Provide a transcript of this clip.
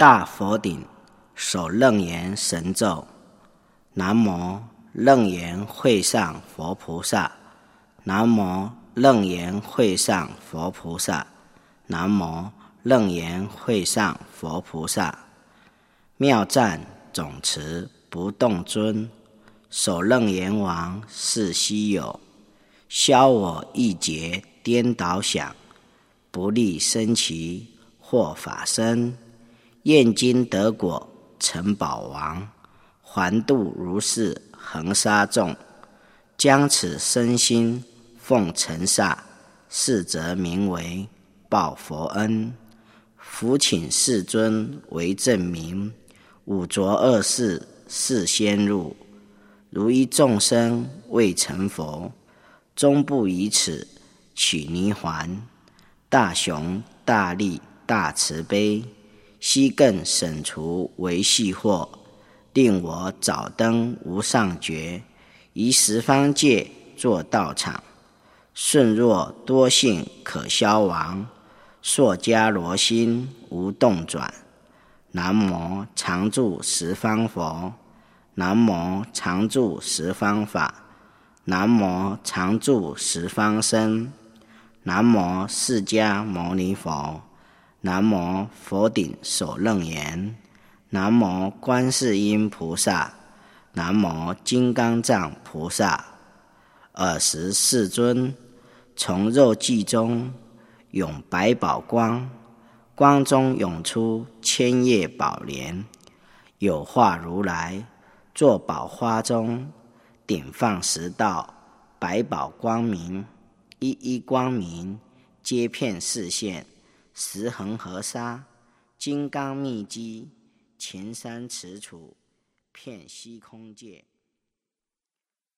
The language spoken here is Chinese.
大佛顶，手楞严神咒。南无楞严会上佛菩萨，南无楞严会上佛菩萨，南无楞严会上佛菩萨。妙赞总持不动尊，手楞严王是稀有，消我一劫颠倒想，不利生其或法身，验经得果成宝王，还度如是恒沙众，将此身心奉尘刹，是则名为报佛恩。伏请世尊为证明，五浊恶世是先入，如一众生未成佛，终不以此取泥环。大雄大力大慈悲，悉更省除为系祸，令我早登无上觉，于十方界作道场。顺若多性可消亡，烁迦罗心无动转。南无常住十方佛，南无常住十方法，南无常住十方僧，南无释迦牟尼佛，南无佛顶手楞严，南无观世音菩萨，南无金刚藏菩萨。尔时世尊从肉髻中涌百宝光，光中涌出千叶宝莲，有化如来坐宝花中，顶放十道百宝光明，一一光明皆遍示现，十恒河沙金刚密机，前三持杵遍虚空界。